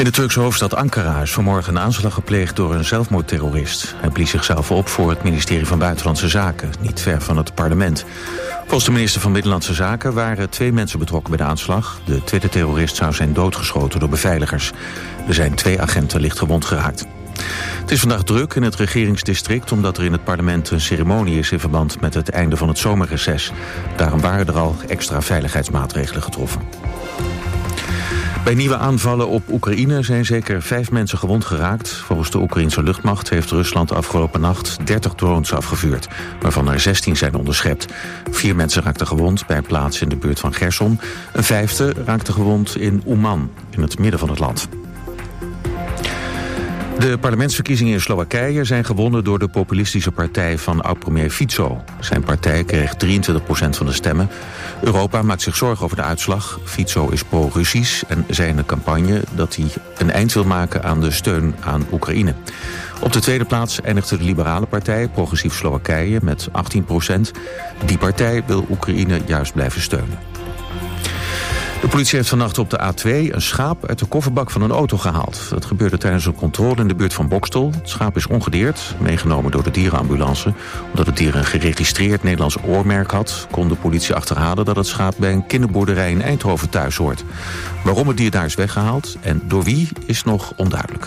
In de Turkse hoofdstad Ankara is vanmorgen een aanslag gepleegd door een zelfmoordterrorist. Hij blies zichzelf op voor het ministerie van Buitenlandse Zaken, niet ver van het parlement. Volgens de minister van Binnenlandse Zaken waren 2 mensen betrokken bij de aanslag. De tweede terrorist zou zijn doodgeschoten door beveiligers. Er zijn 2 agenten lichtgewond geraakt. Het is vandaag druk in het regeringsdistrict omdat er in het parlement een ceremonie is in verband met het einde van het zomerreces. Daarom waren er al extra veiligheidsmaatregelen getroffen. Bij nieuwe aanvallen op Oekraïne zijn zeker 5 mensen gewond geraakt. Volgens de Oekraïense luchtmacht heeft Rusland afgelopen nacht 30 drones afgevuurd, waarvan er 16 zijn onderschept. 4 mensen raakten gewond bij een plaats in de buurt van Gerson. Een 5e raakte gewond in Uman, in het midden van het land. De parlementsverkiezingen in Slowakije zijn gewonnen door de populistische partij van oud-premier Fico. Zijn partij kreeg 23% van de stemmen. Europa maakt zich zorgen over de uitslag. Fico is pro-Russisch en zei in de campagne dat hij een eind wil maken aan de steun aan Oekraïne. Op de tweede plaats eindigde de liberale partij, Progressief Slowakije, met 18%. Die partij wil Oekraïne juist blijven steunen. De politie heeft vannacht op de A2 een schaap uit de kofferbak van een auto gehaald. Dat gebeurde tijdens een controle in de buurt van Bokstel. Het schaap is ongedeerd, meegenomen door de dierenambulance. Omdat het dier een geregistreerd Nederlands oormerk had, kon de politie achterhalen dat het schaap bij een kinderboerderij in Eindhoven thuis hoort. Waarom het dier daar is weggehaald en door wie is nog onduidelijk.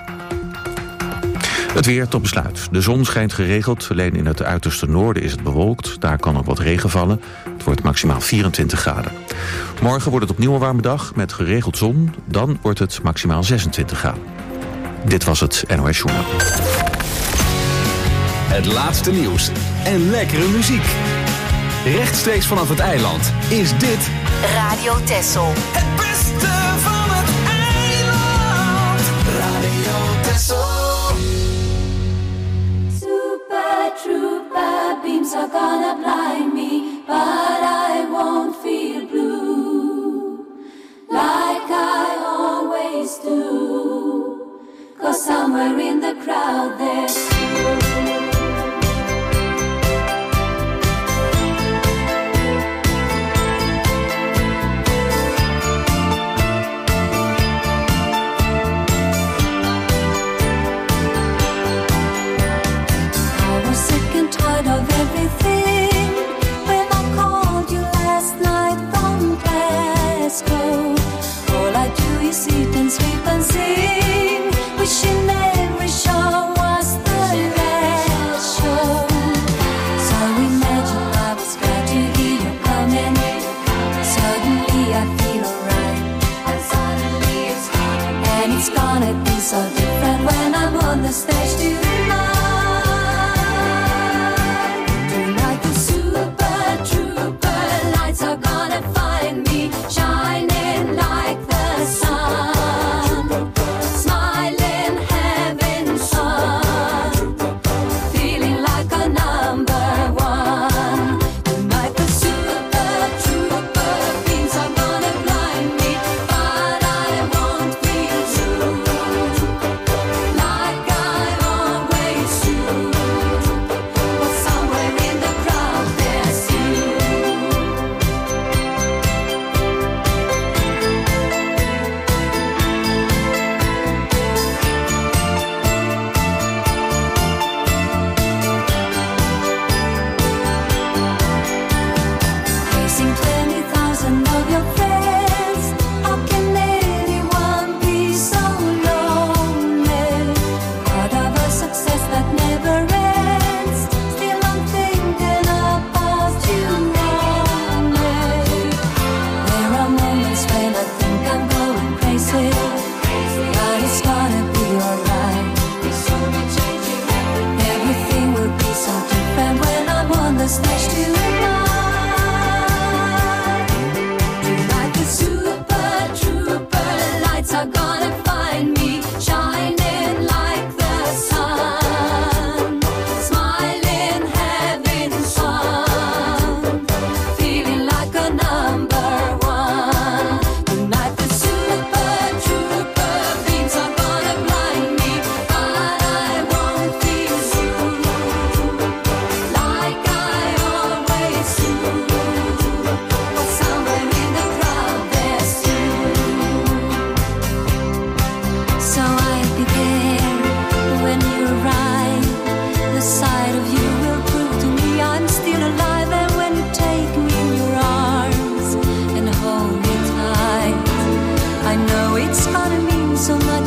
Het weer tot besluit. De zon schijnt geregeld. Alleen in het uiterste noorden is het bewolkt. Daar kan nog wat regen vallen. Het wordt maximaal 24 graden. Morgen wordt het opnieuw een warme dag met geregeld zon. Dan wordt het maximaal 26 graden. Dit was het NOS Journaal. Het laatste nieuws en lekkere muziek. Rechtstreeks vanaf het eiland is dit Radio Texel. Het beste van het eiland. Radio Texel. Trooper beams are gonna blind me, but I won't feel blue like I always do, 'cause somewhere in the crowd there's you. Tired of everything. When I called you last night from Glasgow, all I do is eat and sleep and sing, wishing every show was the last show. So imagine I was glad to hear you coming. Suddenly I feel alright, and suddenly it's coming. And it's gonna be so different when I'm on the stage tonight. Are gonna find me shining like the sun, smiling, having fun, feeling like a number one. Tonight the super trooper beams are gonna blind me, but I won't feel true like I always do. But somewhere in the crowd there's you. Facing 20,000 of your friends, how can anyone be so lonely? Part of a success that never ends. Still I'm thinking about you only. There are moments when I think I'm going crazy, but it's gonna be alright. Everything will be so different when I'm on the stage tonight. Tonight the super trooper lights are gonna find me shining like the sun, smiling, having fun, feeling like a number one. Tonight the super trooper it's gonna mean so much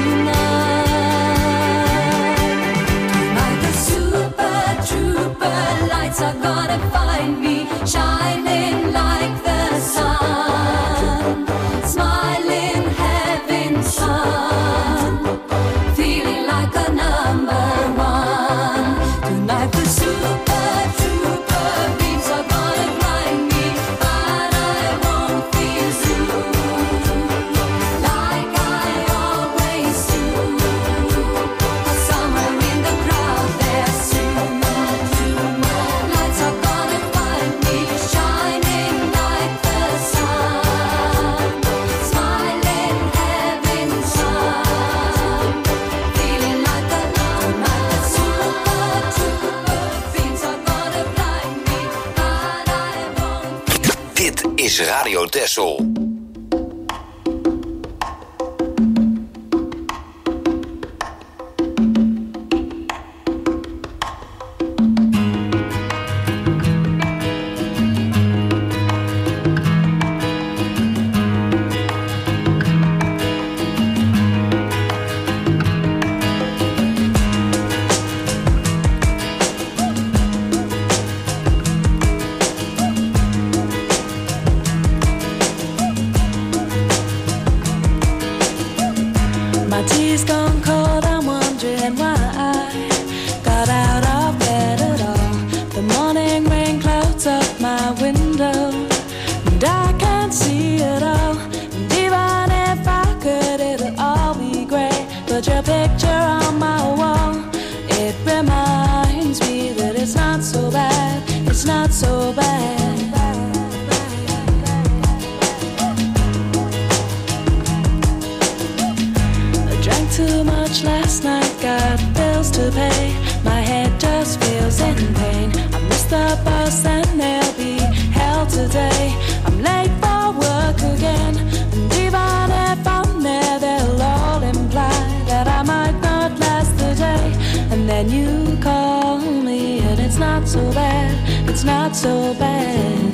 tonight. Tonight the super trooper lights are gonna find me shining like the sun, smiling, having fun, feeling like a number one. Tonight the super trooper beams are gonna blind me, but I won't feel blue like I always do. 'Cause somewhere in the crowd there's soon lights are gonna find me shining like the sun, smiling, having fun, feeling like a number. The super trooper beams are gonna blind me, but I won't. Dit is Radio Texel. My tea's gone cold, I'm wondering why I got out of bed at all. The morning rain clouds up my window, and I can't see it all. And even if I could, it'll all be grey. But your picture on my wall, it reminds me that it's not so bad, it's not so bad. Drank too much last night, got bills to pay. My head just feels in pain. I missed the bus and there'll be hell today. I'm late for work again, and even if I'm there, they'll all imply that I might not last the day. And then you call me, and it's not so bad, it's not so bad.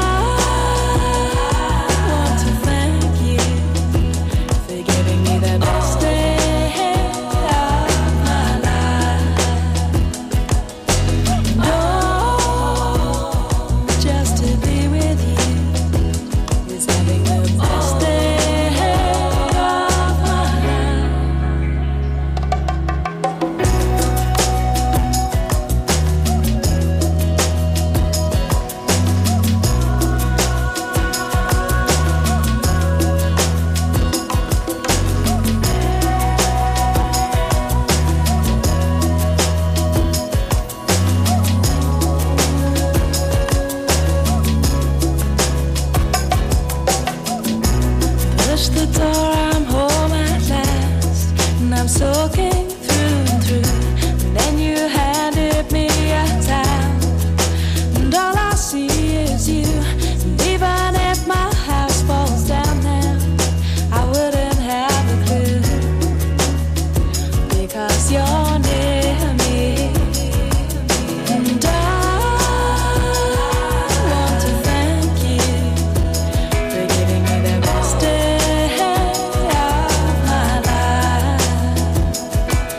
I want to thank you for giving me the best day of my life. No, just to be with you is having the best day of my life. Push the door, I'm home at last, and I'm soaking through and through. And then you handed me a towel, and all I see is you. And even if my house falls down now, I wouldn't have a clue, because you're near me. And I want to thank you for giving me the best day of my life.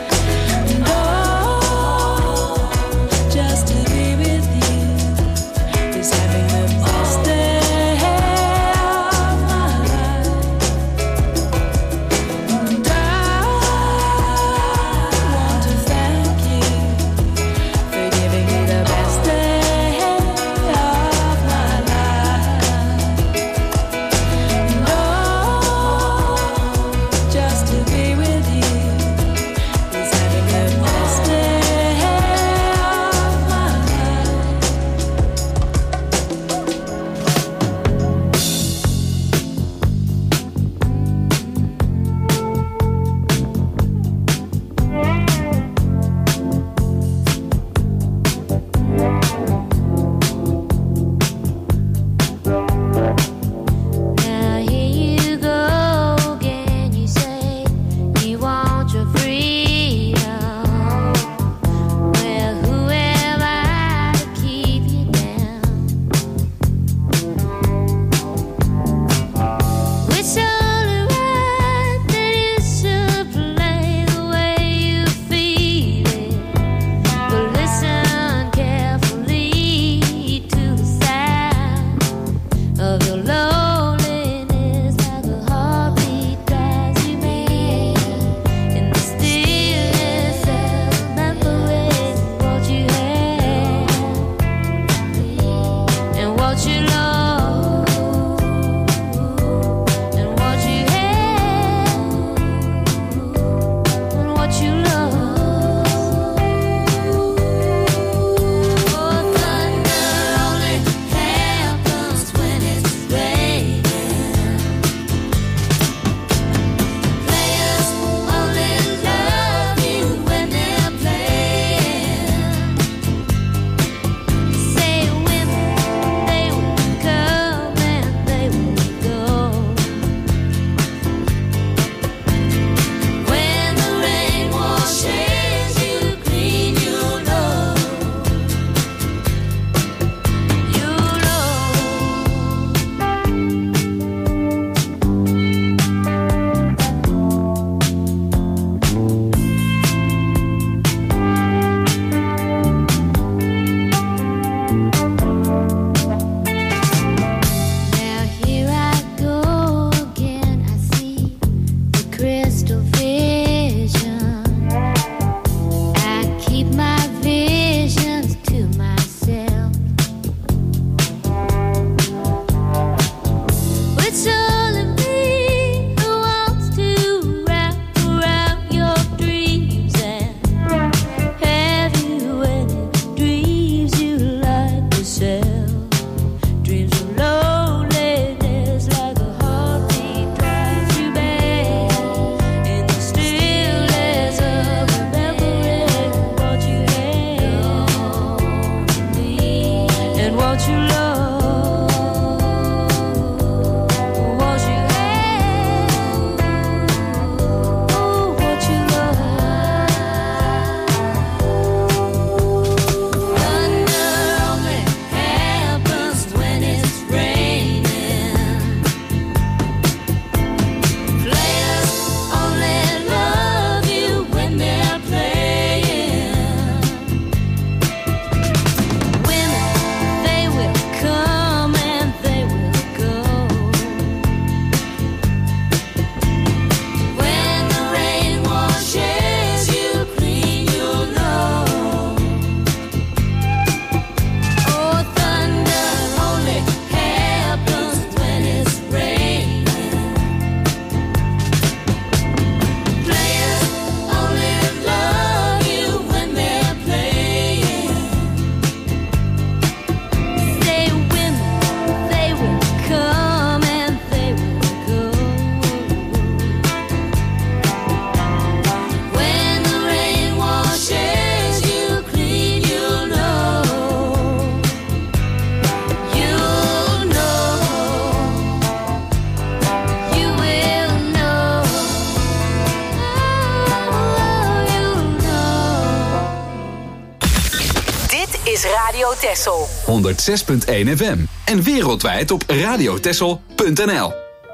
Radio Texel. 106.1 FM. En wereldwijd op radiotexel.nl.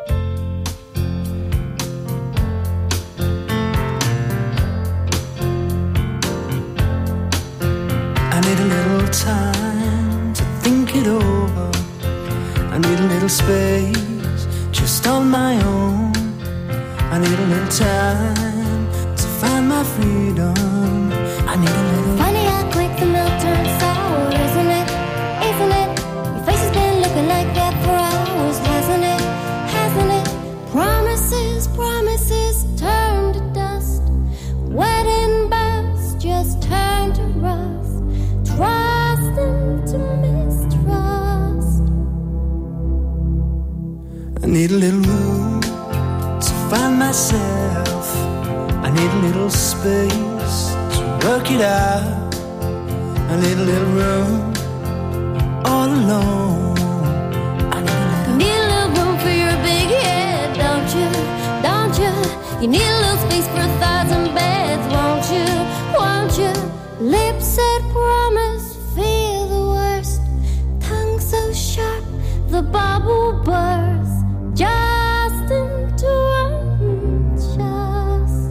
I need a little time to think it over. I need a little space just on my own. I need a little time to find my freedom. I need a little. Funny how quick the milk turns sour, isn't it? Isn't it? Your face has been looking like that for hours, hasn't it? Hasn't it? Promises, promises turn to dust. Wedding bells just turn to rust. Trust into mistrust. I need a little room to find myself. I need a little space to work it out. I need a little room all alone. You need a little room for your big head, don't you? Don't you? You need a little space for 1,000 beds, won't you? Won't you? Lips said promise, feel the worst. Tongue so sharp, the bubble bursts. Just into unjust.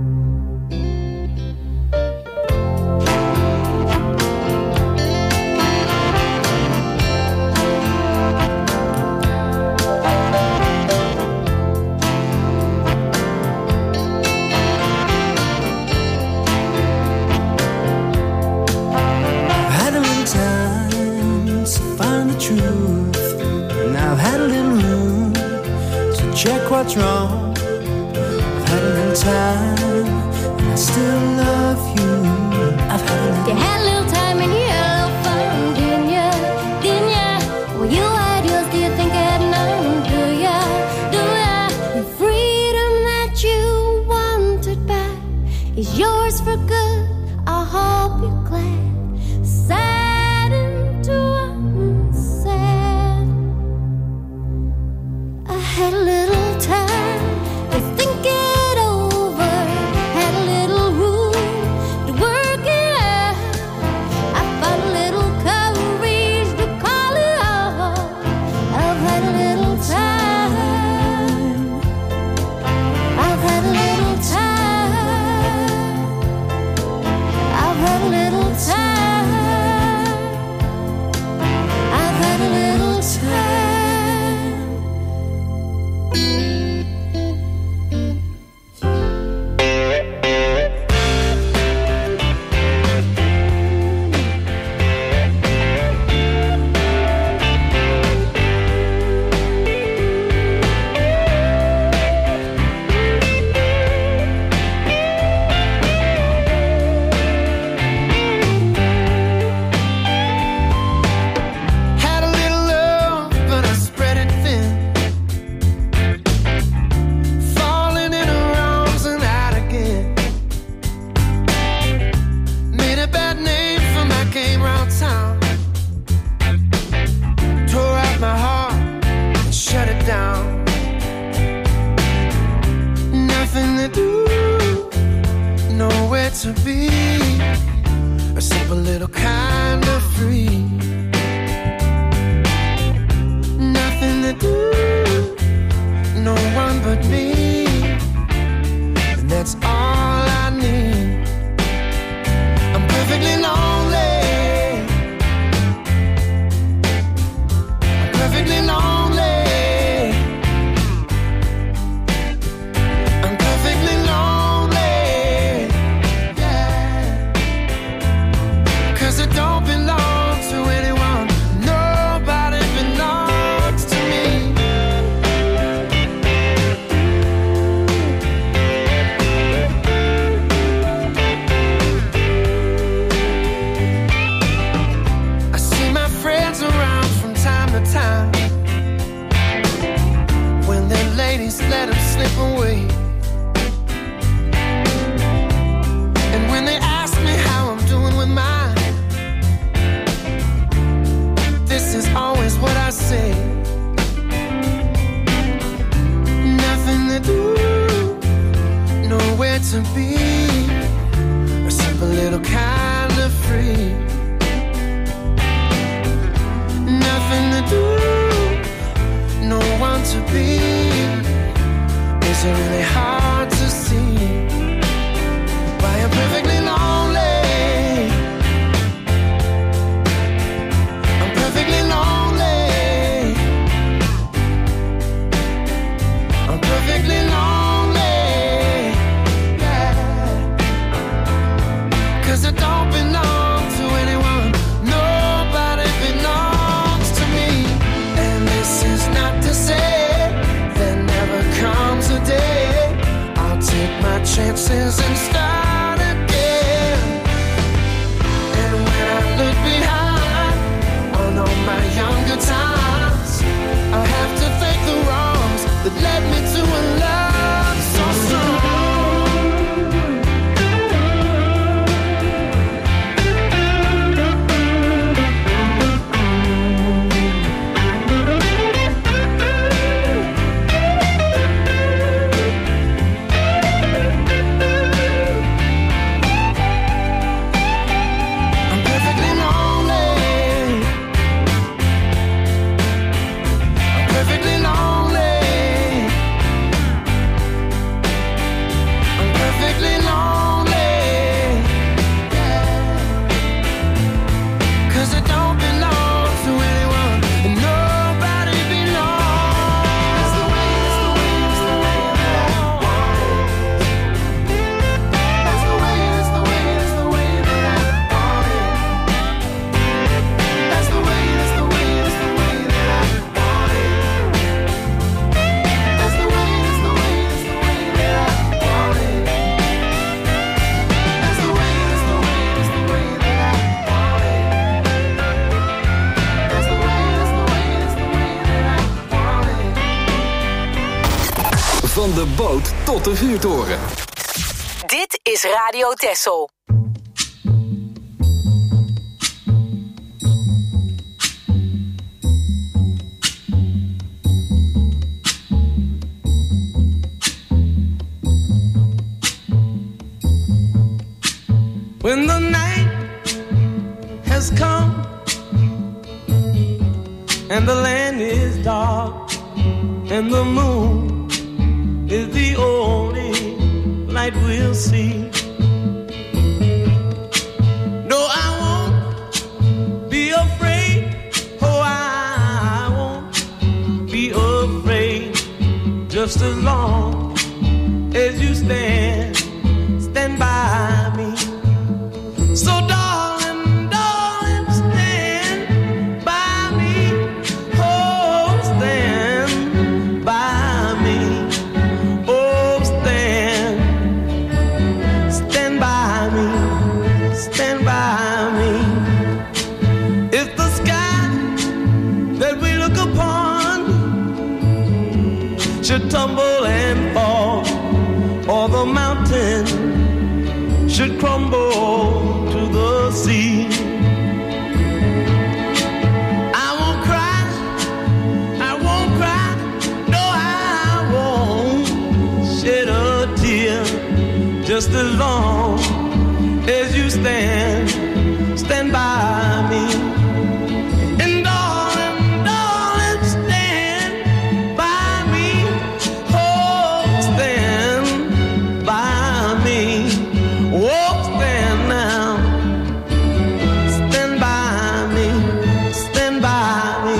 I've had a little time to find the truth, and I've had a little room to check what's wrong. I've had a little time, and I still love you. I've had a little. You had a little time and you had a little fun, didn't ya? Didn't ya? Well, you had yours, do you think I had none? Do ya? Do ya? The freedom that you wanted back is yours for good. I hope you're glad. Sad into unsaid. I had a little time to think it over. Had a little room to work it out. I found a little courage to call it off. I've had a little time. I've had a little time. I've had a little time. I've had a little time. Had a little love, but I spread it thin. Falling in her arms and out again. Made a bad name for my game round town. Tore out my heart and shut it down. Nothing to do, nowhere to be. A simple little kind of free. Nothing to do, no one but me, and that's all I need. I'm perfectly lonely. I'm perfectly lonely. I'm perfectly lonely. Yeah. 'Cause I don't belong to anyone. Nobody belongs to me. I see my friends around from time to time. When their ladies let them slip away. And when they ask me how I'm doing with mine, this is always what I say. Nothing to do, nowhere to be. A simple little kind of free. chances and start again. And when I look behind on all my younger times, I have to thank the wrongs that led me to a love so strong. Van de boot tot de vuurtoren. Dit is Radio Texel. When the night has come and the land is dark and the moon is the only light we'll see. No, I won't be afraid. Oh, I won't be afraid. Just as long as you stand by me. So darling, darling, stand by me. Oh, stand by me. Oh, stand by me. Stand by me. If the sky that we look upon should tumble and fall, or the mountain should crumble to the sea, I won't cry, no, I won't shed a tear, just as long as you stand by me. And darling, darling, stand by me. Oh, stand by me. Oh, stand now. Stand by me. Stand by me.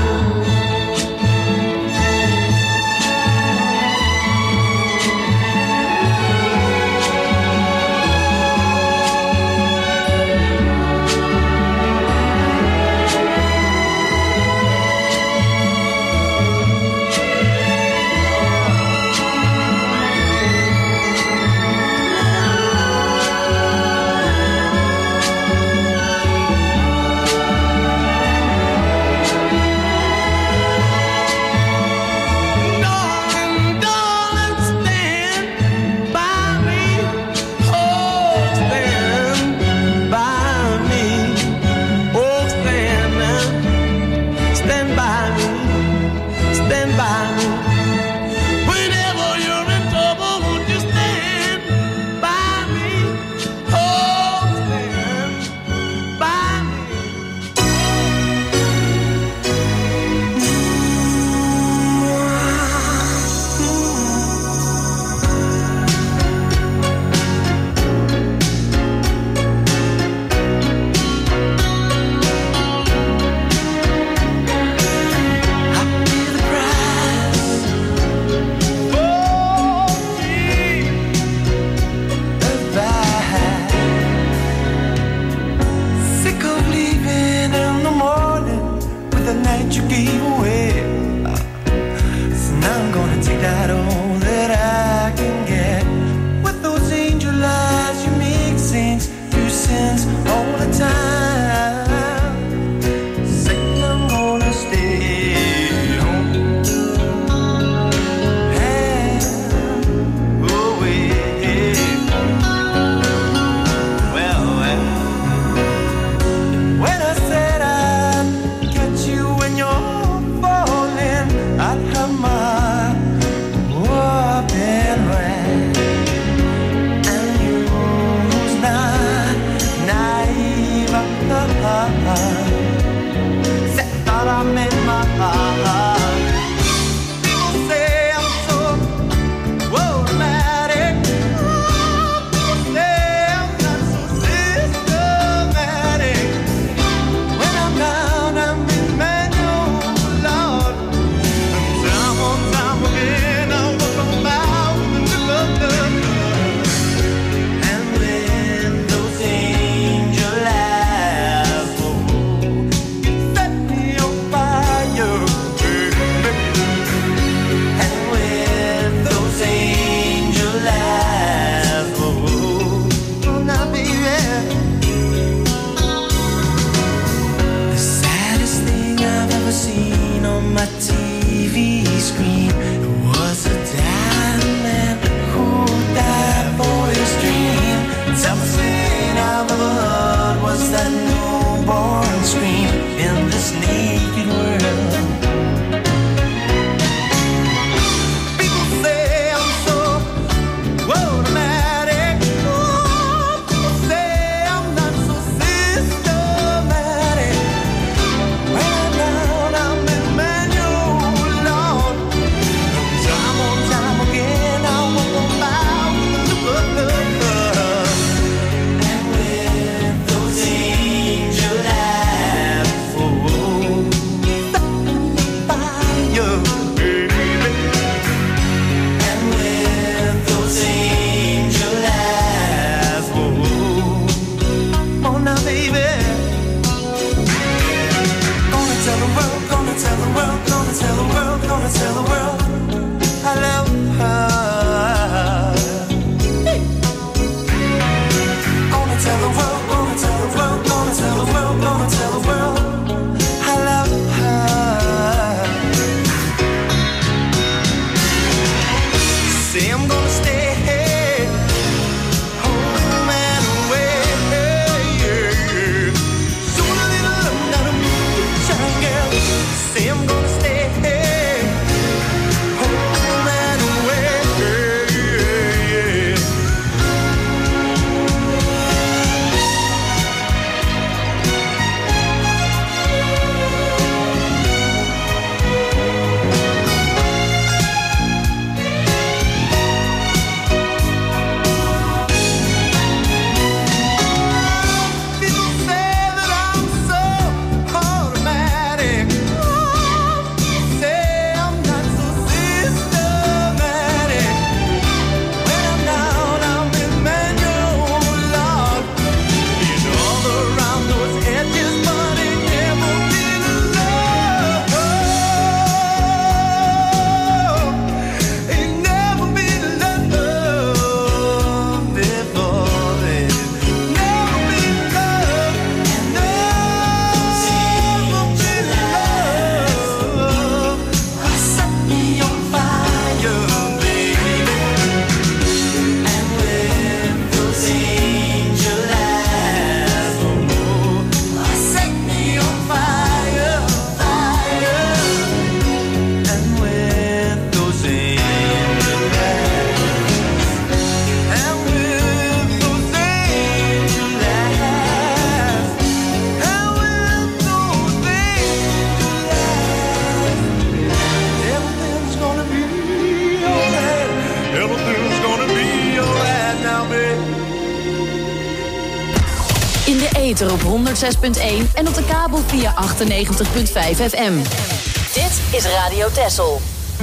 ether op 106.1 en op de kabel via 98.5 FM. Dit is Radio Texel.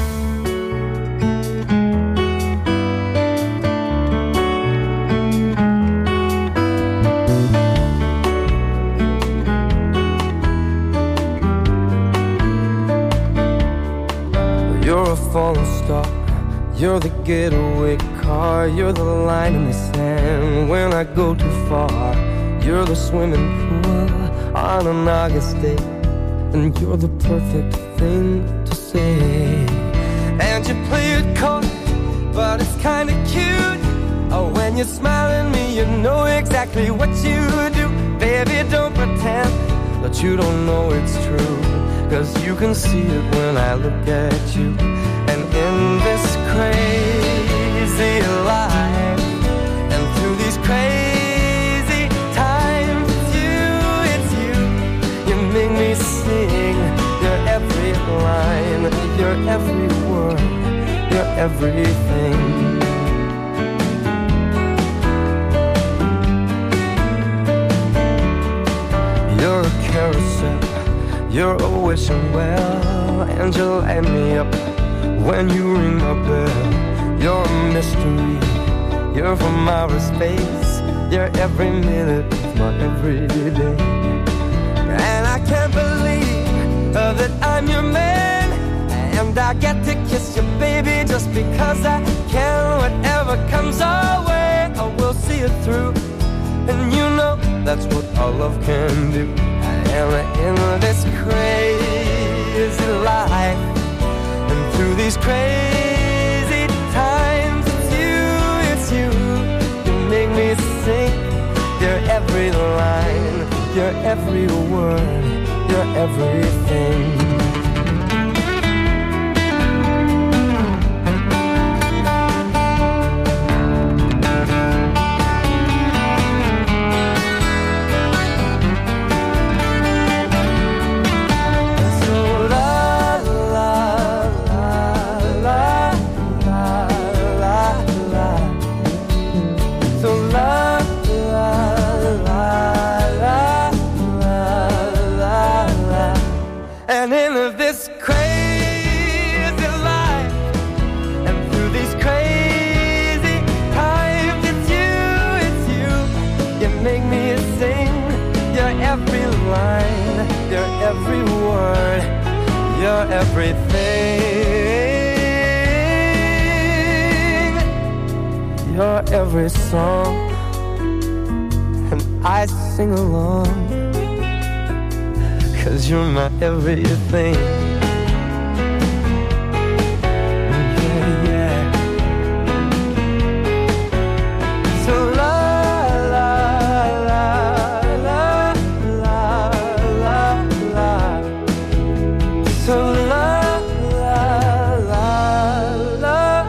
You're a falling star, you're the getaway car, you're the line in the sand when I go too far. You're the swimming pool on an August day, and you're the perfect thing to say. And you play it cold, but it's kinda cute. Oh, when you smile at me, you know exactly what you do. Baby, don't pretend that you don't know it's true, 'cause you can see it when I look at you. And in this crazy life, and through these crazy times, it's you, you make me sing. Your every line, your every word, your everything. You're a carousel, you're a wishing well, and you light me up when you ring my bell. You're a mystery, you're from outer space, you're every minute of my everyday. And I can't believe that I'm your man, and I get to kiss you, baby, just because I can. Whatever comes our way, I will see it through, and you know that's what our love can do. And in this crazy life, and through these crazy times, it's you, you make me sing. Your every line, your every word, your everything. And in this crazy life, and through these crazy times, it's you, you make me sing. Your every line, your every word, your everything, your every song, and I sing along, 'cause you're my everything. Yeah, yeah. So la la la la la la la. So la la la la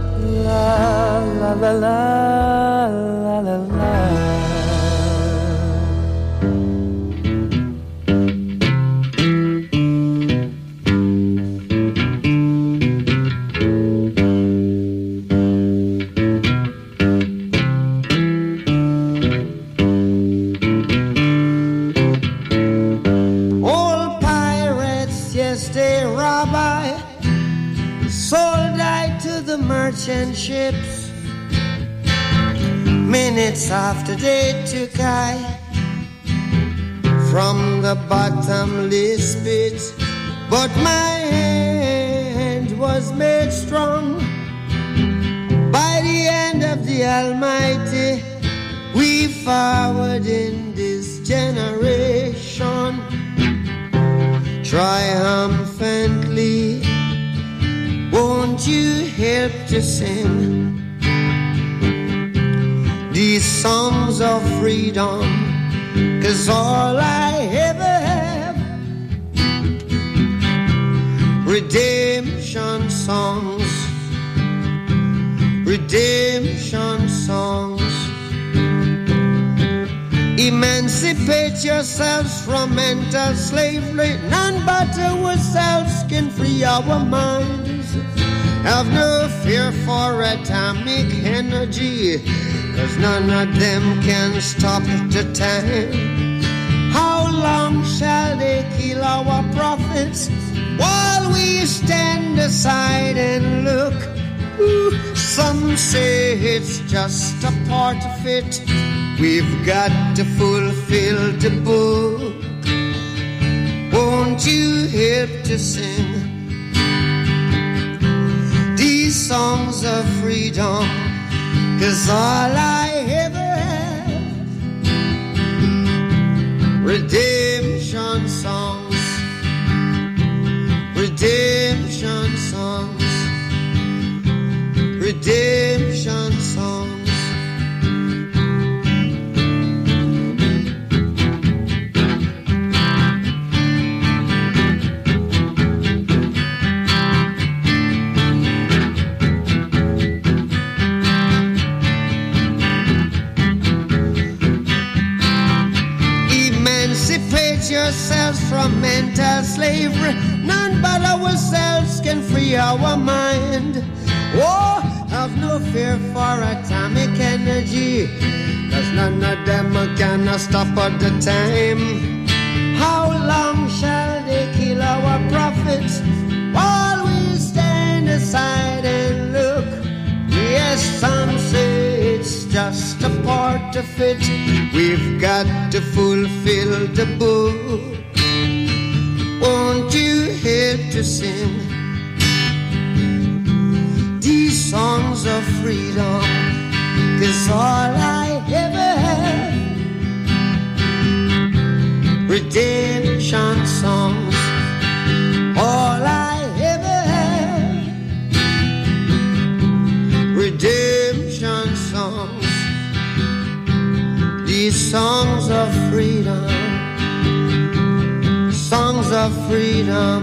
la la la la la la. Merchant ships. Minutes after they took I from the bottomless pit, but my hand was made strong by the hand of the Almighty. We forward in this generation triumphantly. Won't you help to sing these songs of freedom? 'Cause all I ever have, redemption songs, redemption songs. Emancipate yourselves from mental slavery. None but ourselves can free our minds. Have no fear for atomic energy, 'cause none of them can stop the time. How long shall they kill our prophets while we stand aside and look? Ooh, some say it's just a part of it. We've got to fulfill the book. Won't you help to sing these songs of freedom? 'Cause all I ever have, redemption songs, redemption songs, redemption songs. Yourselves from mental slavery. None but ourselves can free our mind. Oh, have no fear for atomic energy, 'cause none of them can stop at the time. How long shall they kill our prophets while we stand aside and look? Yes, some say it's just a part of it. We've got to fulfill the book. Won't you help to sing these songs of freedom? 'Cause all I ever have, redemption songs. All I ever have, redemption songs. These songs of freedom, songs of freedom.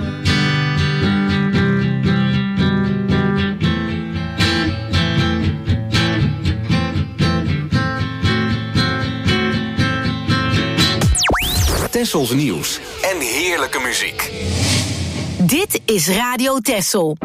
Tessels nieuws en heerlijke muziek. Dit is Radio Tessel.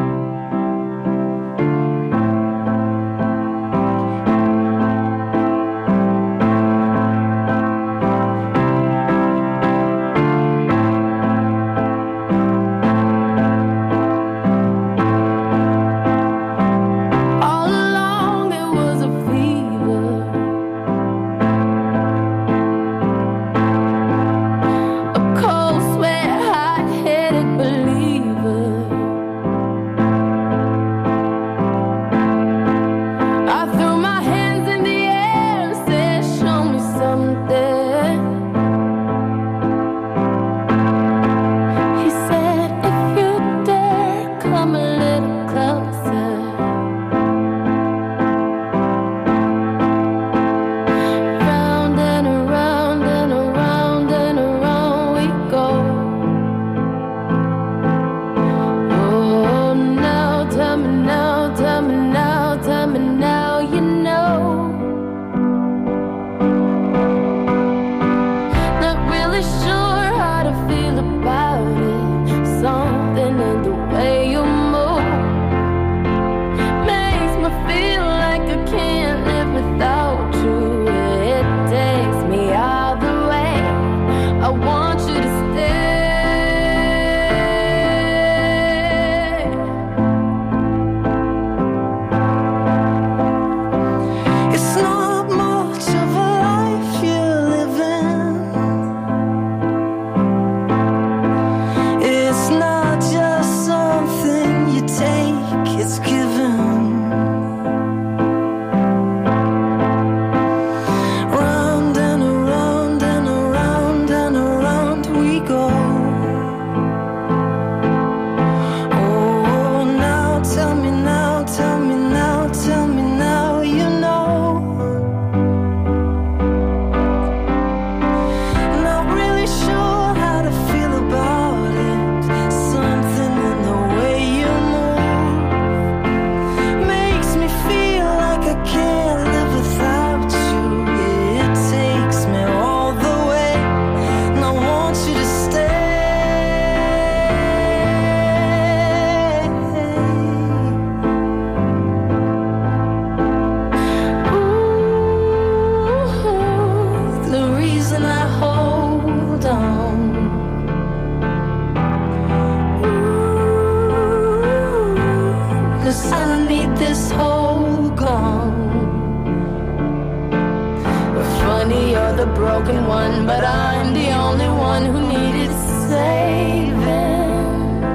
Cold sweat, hot-headed believer. a broken one, but I'm the only one who needed saving.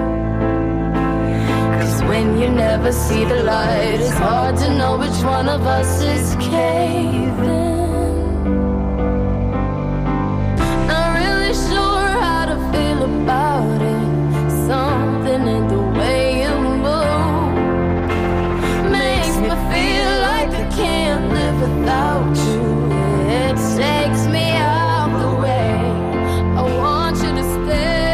'Cause when you never see the light, it's hard to know which one of us is caving. Not really sure how to feel about it. Something in the way you move makes me feel like I can't live without you. It takes me out the way. I want you to stay.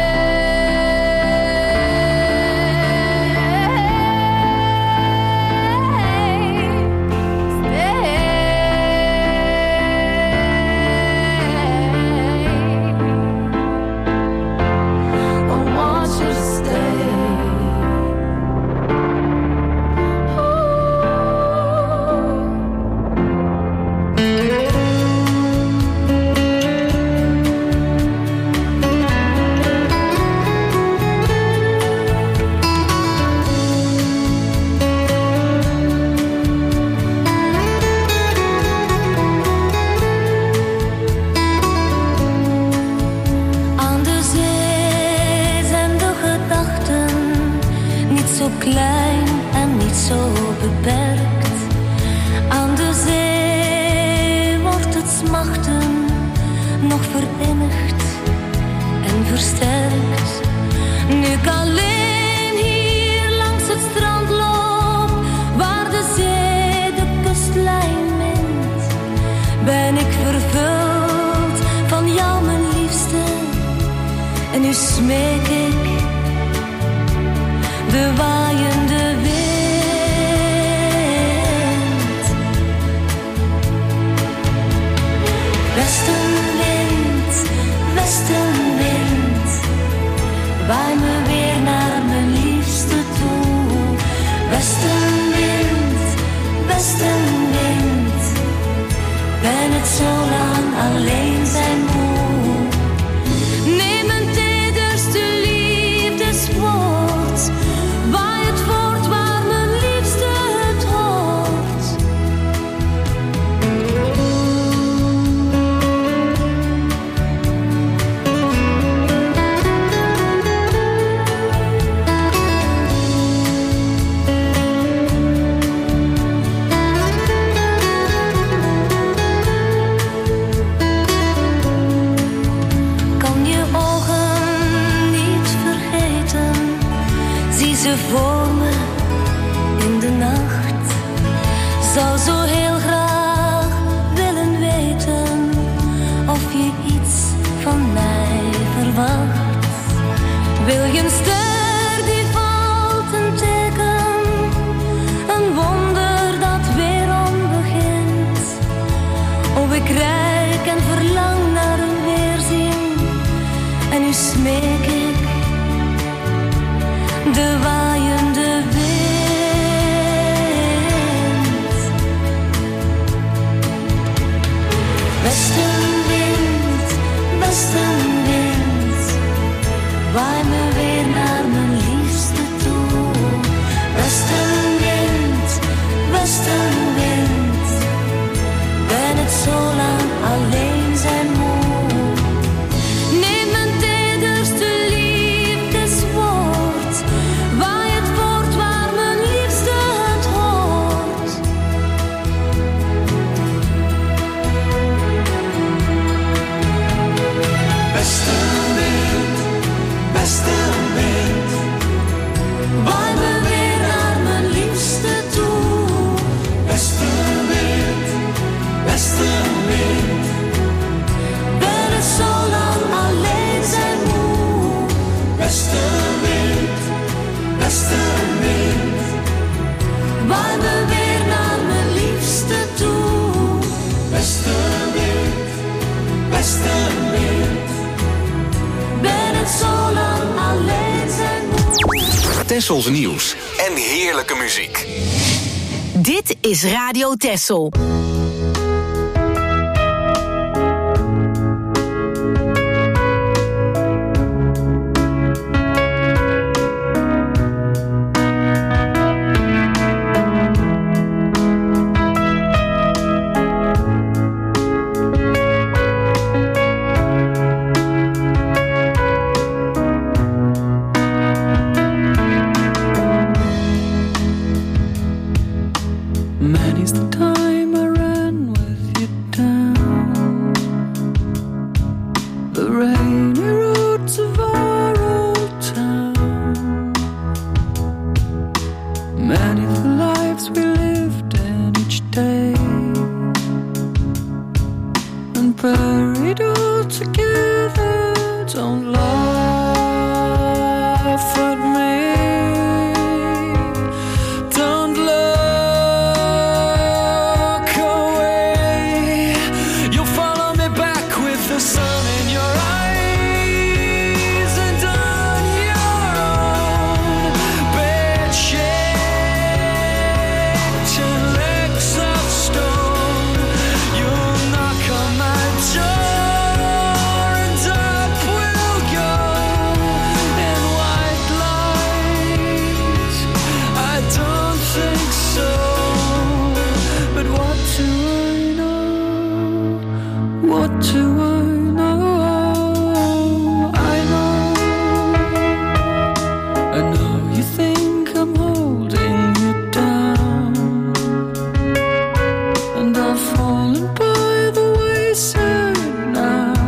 Klein en niet zo beperkt. Aan de zee wordt het smachten nog verinnigd en versterkt. Nu ik alleen hier langs het strand loop, waar de zee de kustlijn mint, ben ik vervuld van jou, mijn liefste. En nu smeek ik de waaiende wind. Westenwind, westenwind, waai me weer naar mijn liefste toe. Westenwind, westenwind, ben het zo lang alleen zijn moe. Neem een tederste liefdeswoord, waai het voort waar mijn liefste het hoort. Kan je ogen niet vergeten, zie ze voor me in de nacht. Zou zo heel graag willen weten of je iets van mij verwacht. Wil je een ster die valt, een teken, een wonder dat weerom begint. Oh, ik reik en verlang naar een weerzien, en nu smeek ik de waaiende wind. Westenwind, westenwind, waai me weer naar mijn liefste toe. Westenwind, westenwind, ben het zo lang alleen zijn moe. Neem mijn tederste liefdeswoord, waai het voort waar mijn liefste het hoort. Westenwind, westenwind, Waai me weer naar mijn liefste toe. westenwind, westenwind, Ben het zo lang alleen zijn moe. westenwind, westenwind, Waai me weer naar mijn liefste toe. westenwind, westenwind. Ben het zo lang alleen zijn moe. Tessels nieuws en heerlijke muziek. Dit is Radio Tessel. buried all together. Don't laugh at me. Don't look away. You'll follow me back with the sun in your eyes and on your own bed shaped and legs of stone. You'll knock on my door and up will go in white light. I don't think so, but what do I know? What do I know? I know you think I'm holding you down, and I've fallen by the wayside now,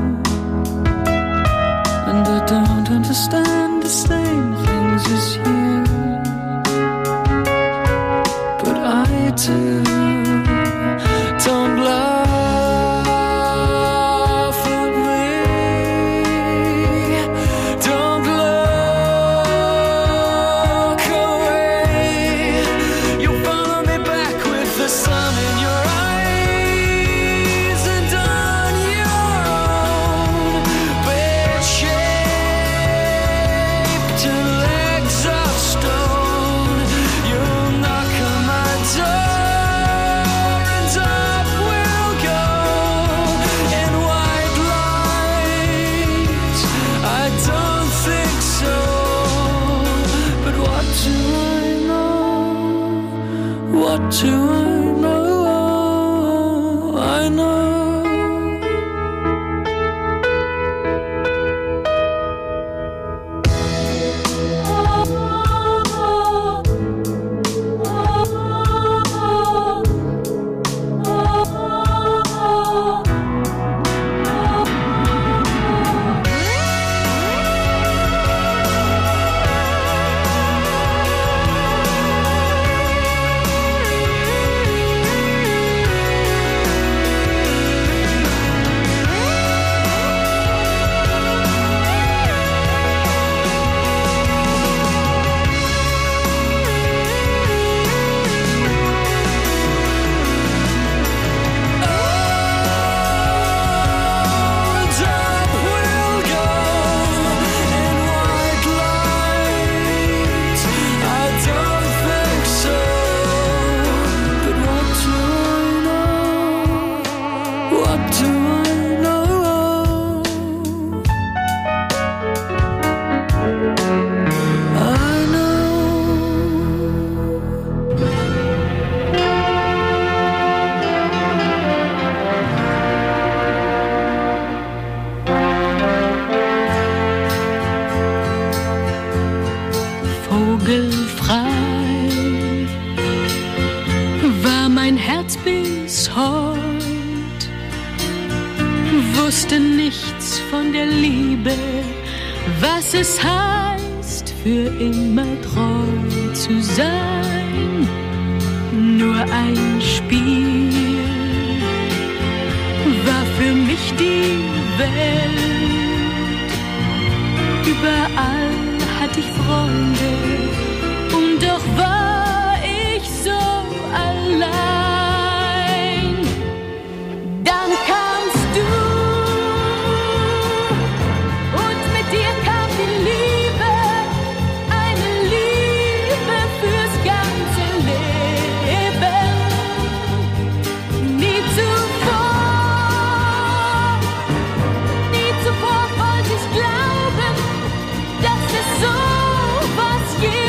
and I don't understand the same things as you, but I do. Don't laugh at me. Don't look away. You'll follow me back with the sun in your eyes and on your own bed shaped and legs of stone. You'll knock on my door and up will go in white light. I don't think so, but what do I know? What do I know? I know. Vogelfrei war mein Herz bis heut, wusste nichts von der Liebe, was es heißt, für immer treu zu sein. Nur ein Spiel war für mich die Welt. Überall hatte ich Freunde und doch war ich so allein. Dann kamst du und mit dir kam die Liebe, eine Liebe fürs ganze Leben. Nie zuvor wollte ich glauben, dass es so was je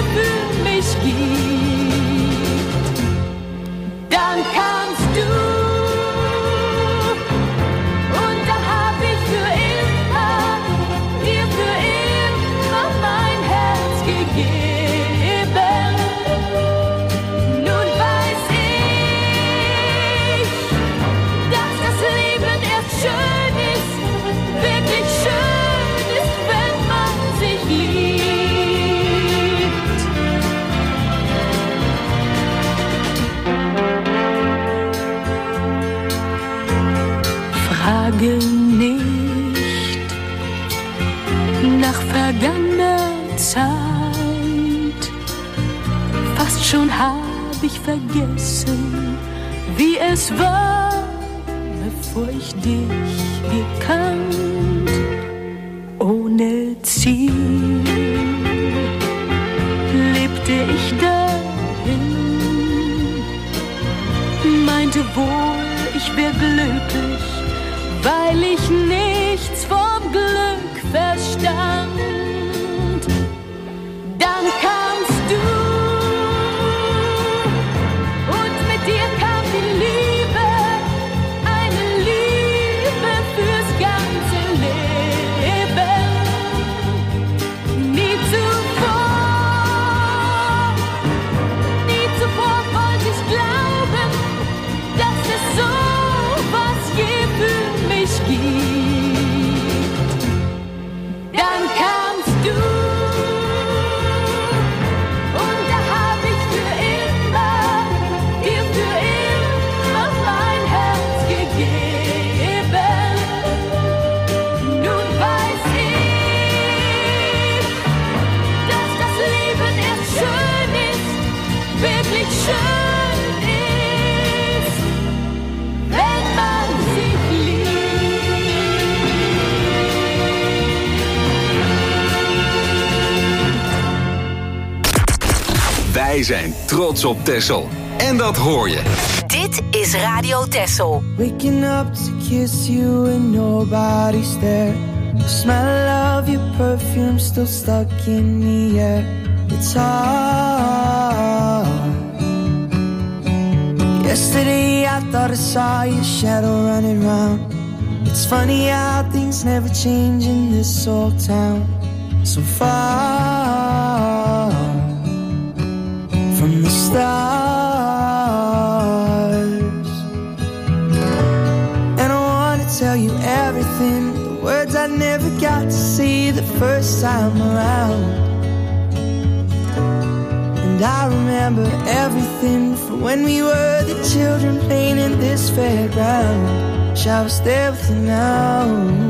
Frage nicht nach vergangener Zeit. Fast schon hab ich vergessen, wie es war, bevor ich dich gekannt. Ohne Ziel lebte ich dahin, meinte wohl, ich wär glücklich, weil ich nichts vom Glück verstand. Dann kamst du und mit dir kam die Liebe, eine Liebe fürs ganze Leben. Nie zuvor wollte ich glauben, dass es so was je für mich gibt. Dann kamst du und da hab ich dir für immer mein Herz gegeben. Nun weiß ich, dass das Leben erst schön ist, wirklich schön ist, wenn man sich Wij zijn trots op Texel. En dat hoor je. Dit is Radio Texel. Waking up to kiss you and nobody's there. The smell of your perfume still stuck in the air. It's hard. Yesterday I thought I saw your shadow running round. It's funny how things never change in this old town. So far from the stars. And I wanna tell you everything, the words I never got to say the first time around. And I remember everything from when we were the children playing in this fairground. Shall I stay with you now?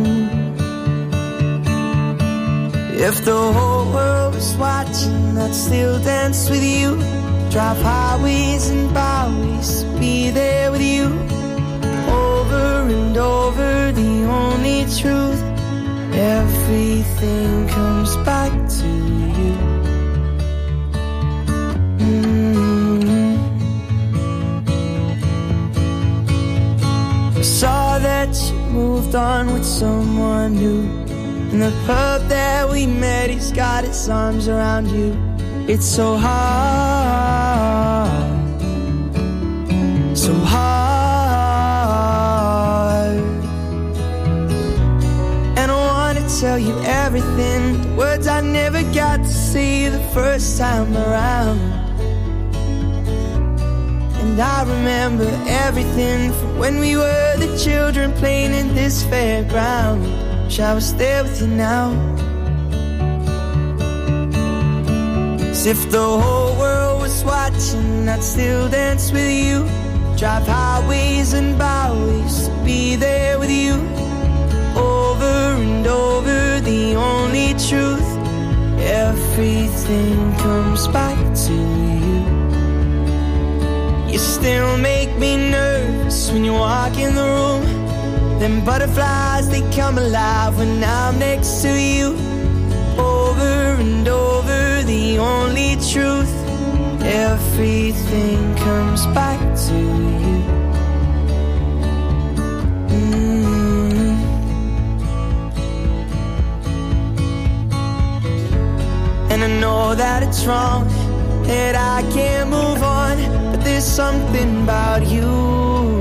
If the whole world was watching, I'd still dance with you. Drive highways and byways, be there with you. Over and over, the only truth. Everything comes back to you. I saw that you moved on with someone new. In the pub that we met, he's got his arms around you. It's so hard, so hard. And I wanna tell you everything, the words I never got to say the first time around. And I remember everything from when we were the children playing in this fairground. Shall I stay with you now? As if the whole world was watching, I'd still dance with you. Drive highways and byways, be there with you. Over and over, the only truth. Everything comes back to you. You still make me nervous when you walk in the room. Them butterflies, they come alive when I'm next to you. Over and over, the only truth. Everything comes back to you. And I know that it's wrong, that I can't move on, but there's something about you.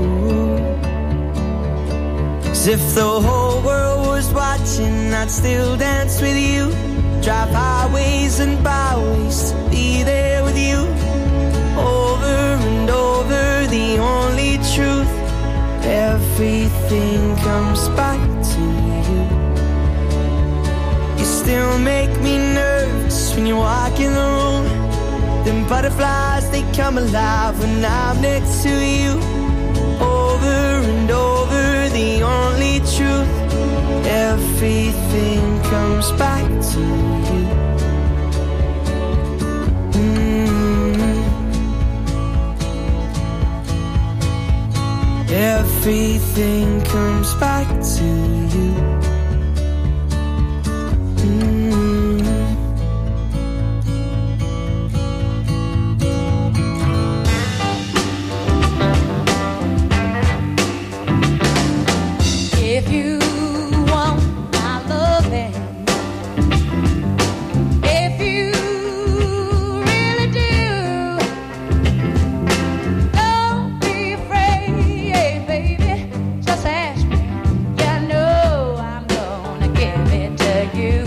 As if the whole world was watching, I'd still dance with you. Drive highways and byways to be there with you. Over and over, the only truth. Everything comes back to you. You still make me nervous when you walk in the room. Them butterflies, they come alive when I'm next to you. Over and over, the only comes back to you. Everything comes back to you. If you want my loving, if you really do, don't be afraid, baby. Just ask me. You know I'm gonna give it to you.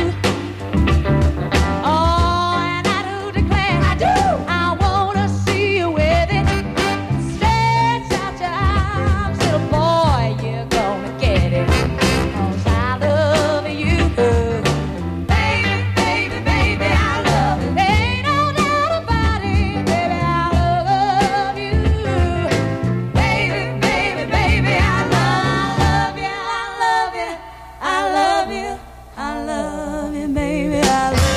Oh, and I do declare, I do. I wanna see you with it. Stretch out your arms, little boy. You're gonna get it. 'Cause I love you. Baby, baby, baby, I love you. Ain't no doubt about it, baby, I love you. Baby, baby, baby, I love you. I love you. I love you. I love you, baby, I love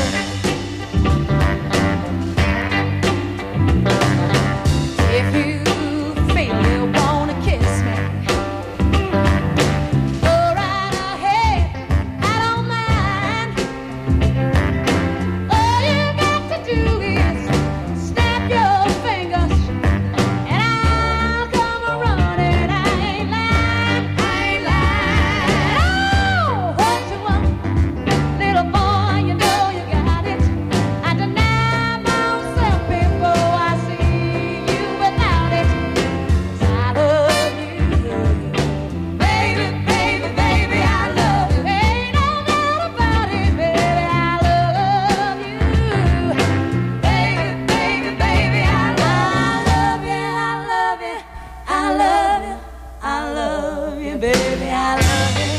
you. If you feel you wanna kiss me, go right ahead, I don't mind. All you got to do is snap your fingers, and I'll come running. I ain't lying, I ain't lying. Oh, what you want, little boy, you know you got it. I deny myself before I see you without it. 'Cause I love you. Baby, baby, baby, I love you. Ain't no doubt about it, baby, I love you. Baby, baby, baby, I love you. I love you. I love you. I love you, baby, I love you.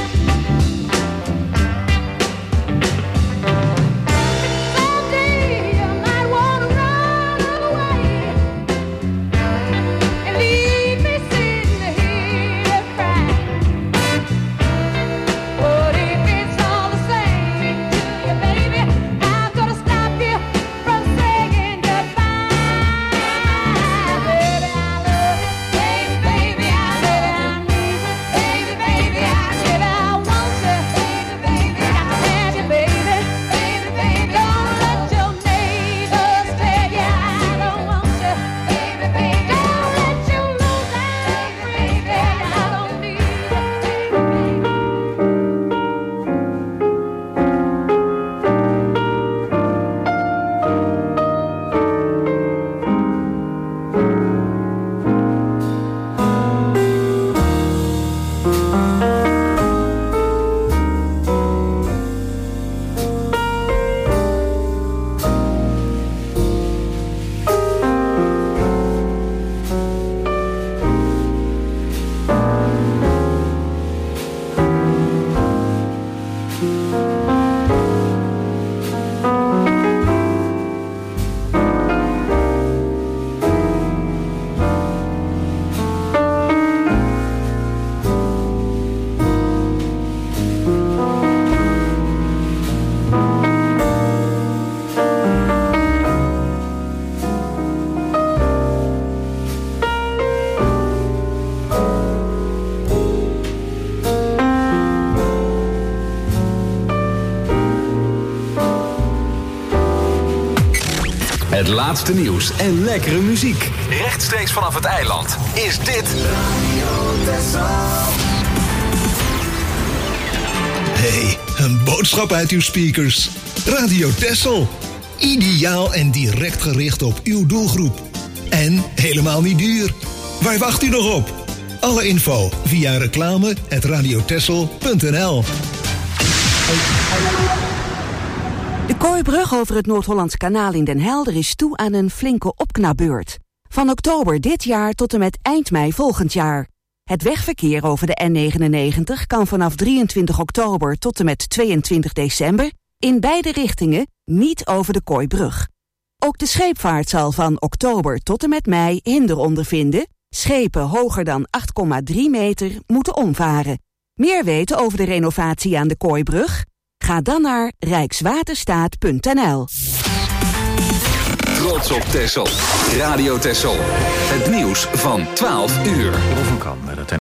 Someday you might wanna run away and leave me sitting here crying. But if it's all the same to you, baby, I'm gonna stop you from saying goodbye. Baby, I love you. Baby, baby, I love you. I need you. Baby, baby, I want you. Baby, baby, I have you, baby. Baby, baby, don't let your neighbors tell you I don't want you. Baby, baby, don't let you lose that free, baby, I don't need you. Baby, baby. Het laatste nieuws en lekkere muziek. Rechtstreeks vanaf het eiland is dit Hey, een boodschap uit uw speakers. Radio Texel. Ideaal en direct gericht op uw doelgroep. En helemaal niet duur. Waar wacht u nog op? Alle info via reclame@radiotexel.nl. De Kooibrug over het Noord-Hollands Kanaal in Den Helder is toe aan een flinke opknapbeurt. Van oktober dit jaar tot en met eind mei volgend jaar. Het wegverkeer over de N99 kan vanaf 23 oktober tot en met 22 december in beide richtingen niet over de Kooibrug. Ook de scheepvaart zal van oktober tot en met mei hinder ondervinden. Schepen hoger dan 8,3 meter moeten omvaren. Meer weten over de renovatie aan de Kooibrug? Ga dan naar rijkswaterstaat.nl. Trots op Texel. Radio Texel. Het nieuws van 12 uur. Jeroen van Kan met het